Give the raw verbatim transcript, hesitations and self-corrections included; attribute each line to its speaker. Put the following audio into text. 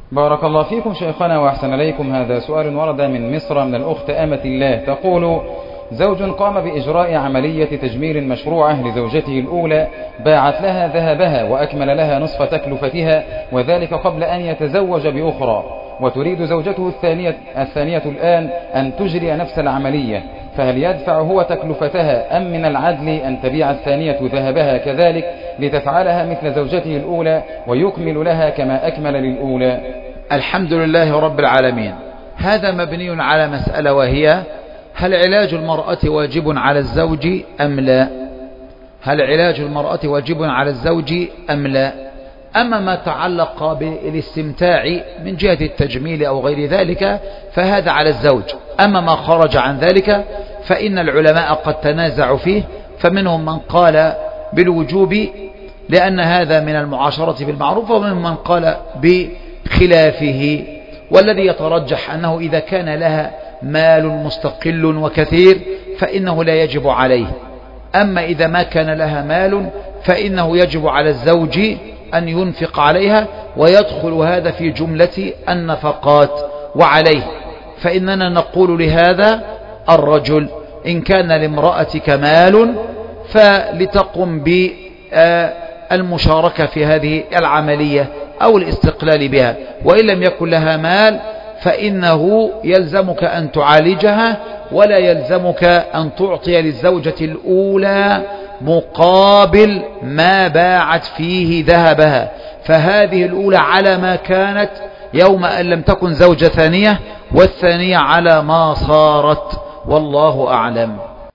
Speaker 1: بارك الله فيكم شيخنا وأحسن إليكم. هذا سؤال ورد من مصر من الأخت أمة الله، تقول: زوج قام بإجراء عملية تجميل مشروعة لزوجته الأولى، باعت لها ذهبها وأكمل لها نصف تكلفتها، وذلك قبل أن يتزوج بأخرى، وتريد زوجته الثانية, الثانية الآن أن تجري نفس العملية، فهل يدفع هو تكلفتها أم من العدل أن تبيع الثانية ذهبها كذلك لتفعلها مثل زوجته الأولى ويكمل لها كما أكمل للأولى؟
Speaker 2: الحمد لله رب العالمين. هذا مبني على مسألة، وهي: هل علاج المرأة واجب على الزوج أم لا؟ هل علاج المرأة واجب على الزوج أم لا؟ أما ما تعلق بالاستمتاع من جهة التجميل أو غير ذلك فهذا على الزوج. أما ما خرج عن ذلك فإن العلماء قد تنازعوا فيه، فمنهم من قال بالوجوب لأن هذا من المعاشرة بالمعروف، ومنهم من قال بخلافه، والذي يترجح أنه إذا كان لها مال مستقل وكثير فإنه لا يجب عليه. أما إذا ما كان لها مال فإنه يجب على الزوج أن ينفق عليها، ويدخل هذا في جملة النفقات. وعليه فإننا نقول لهذا الرجل: إن كان لامرأتك مال فلتقم بالمشاركة في هذه العملية أو الاستقلال بها، وإن لم يكن لها مال فإنه يلزمك أن تعالجها، ولا يلزمك أن تعطي للزوجة الأولى مقابل ما باعت فيه ذهبها، فهذه الأولى على ما كانت يوم أن لم تكن زوجة ثانية، والثانية على ما صارت، والله أعلم.